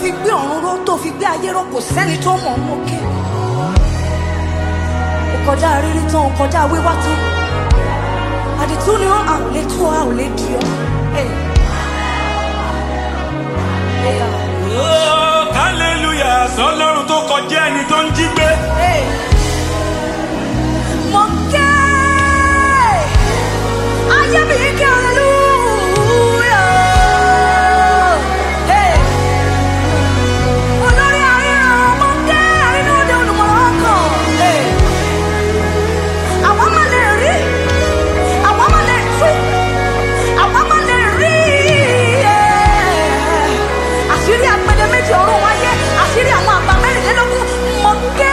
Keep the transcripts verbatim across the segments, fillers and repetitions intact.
fi gbé ọ̀run ró tó fi gbé ayé ró kò sẹ́ni tó mọ̀ ọ́n mókè. Ó kọjá rírí tán, ó kọjá wíwá tán. Àdìtú ni wọ́n à ò lè tú ọ, à ò lè dì ọ́. Oh, hallelujah, sọ́lọ́run tó kọjá ẹni tó ń jí gbé. Mo ké ayé mi ké hallelujah. Olórí àríran mo ké inú òde olùmọ̀ràn kan. Àwọn máa lè rí, àwọn máa lè tú, àwọn máa lè rí. Àṣírí apẹ̀dẹ̀ méjì ọ̀run wáyé, àṣírí àwọn àgbà mẹ́rìnlélógún mo ké.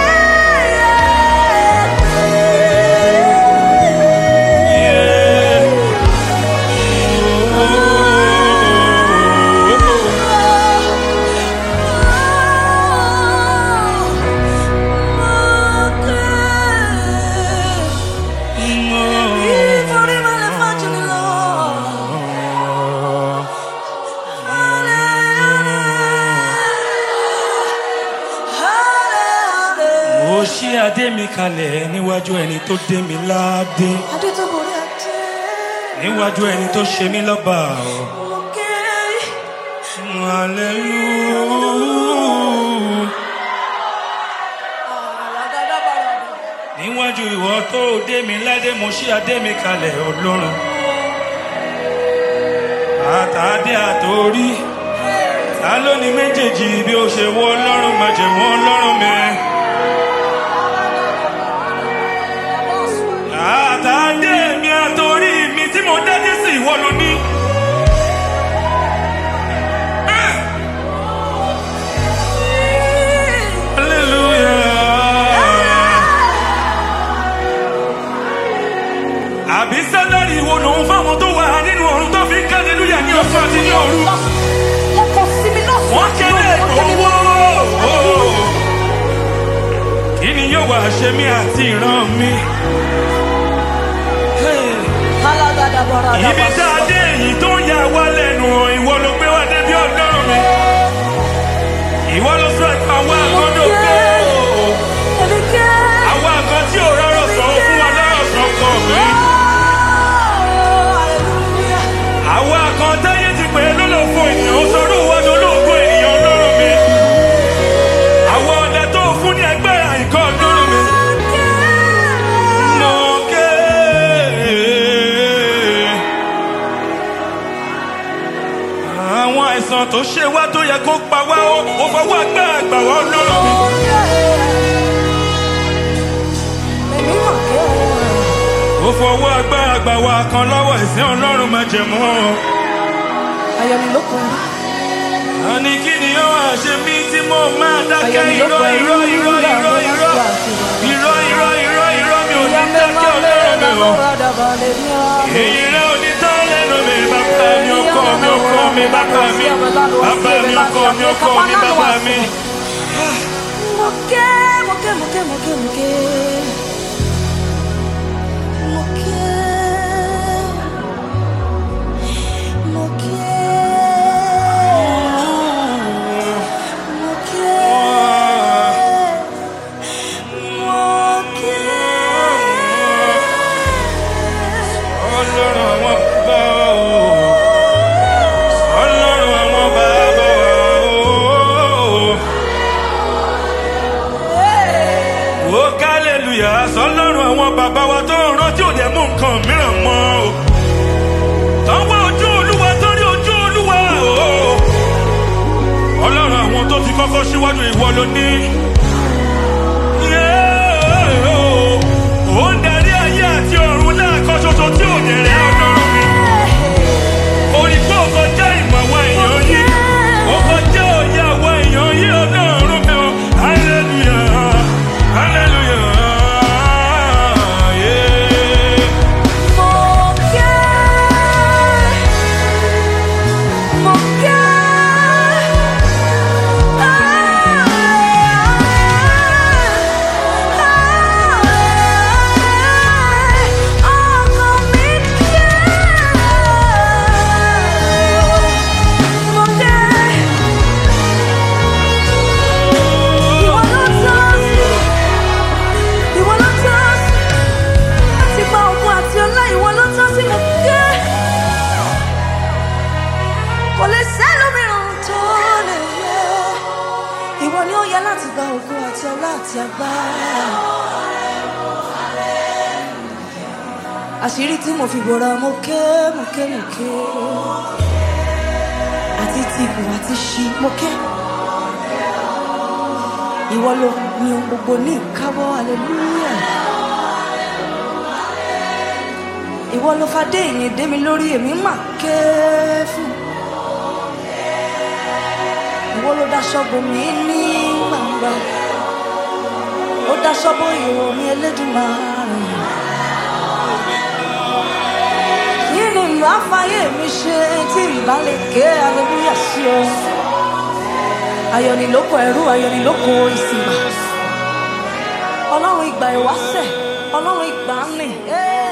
Adé mi kalẹ̀ níwájú ẹni tó dé mi ládé. Adé tó borí adé. Níwájú ẹni tó ṣe mí lọ́ba. Okay. Hallelujah. Níwájú ìwọ tó dé mi ládé, mo ṣí adé mi kalẹ̀ Ọlọ́run. Àtàdé àtòrí. Ta ló ní méjèèjì bí ó ṣe wọ Ọlọ́run májẹ̀mú Ọlọ́run mi. Àtàdé mi àtòrí mi tí mo dẹ́dí sí ìwọ ló ní. Hallelujah. Àbí sálárì ìwọ lòun fáwọn tó wà nínú ọ̀run tó fi ń ká hallelujah ní ọ̀sán àti ní òru. Wọ́n kọ sí mi lọ́sàn-án. Wọ́n kéde owó. Kí ni yóò wá ṣe mí àti ìran mi? Ibi tá a dé èyí tó ń yà wá lẹ́nu ìwọ ló gbé wá débi Ọlọ́run mi. Ìwọ ló sọ ẹ̀ka àwọn àgọ́dọ̀ pé àwọn àgọ́ tí ò rọrọ̀ sọ fún wa lọ́rọ̀ sọ kọ̀ mí. Àwọn àgọ́ táyé ti pè é lólò fún ènìyàn ó sọ̀rọ̀ wọ́n lólóògùn ènìyàn Ọlọ́run mi. Àwọn ọ̀dẹ tó fún ní ẹgbẹ́ àìkọ́ Ọlọ́run mi. Àwọn àìsàn tó ṣe wá tó yẹ kó pa wá ó fọwọ́ àgbà àgbà wá Ọlọ́run mi. Ó fọwọ́ àgbà àgbà wá kan lọ́wọ́ ìsìn Ọlọ́run májẹ̀mú. Ayọ̀mí ló kọ́. Àní kí ni ó wá ṣe mí tí mo máa dákẹ́ irọ́ irọ́ irọ́ irọ́ irọ́ irọ́ irọ́ irọ́ irọ́ mi ò ní dákẹ́ Ọlọ́run mi o. Èyí rẹ̀ ò ní tán lẹ́nu mi, bàbá mi ọkọ mi ọkọ mi bàbá mi, bàbá mi ọkọ mi ọkọ mi bàbá mi. Mo ké, mo ké, mo ké, mo ké, mo ké. Mo ké. Mo ké. Mo ké. Mo ké. Ọlọ́run àwọn bàbá o. Ọlọ́run àwọn bàbá o. Oh, hallelujah. láti agbára. Àṣírí tí mo fi bora mo ké mo ké mo ké. Àti ti ìbò àti ṣí mo ké. Ìwọ ló ní ohun gbogbo ní ìkáwọ́, hallelujah. Ìwọ ló fadé ìyìn dé mi lórí, èmi mà ké fún. Ìwọ ló daṣọ bò mí ní gbangba, ó daṣọ bò ìwò mi Elédùmarè. Kí ni màá fàyè mi ṣe tí ìbá lè ké hallelujah sí ọ? Ayọ̀ ni lóko ẹrú, ayọ̀ ni lóko ìsìnbà. Ọlọ́run ìgbà ìwáṣẹ̀, Ọlọ́run ìgbà ń rìn.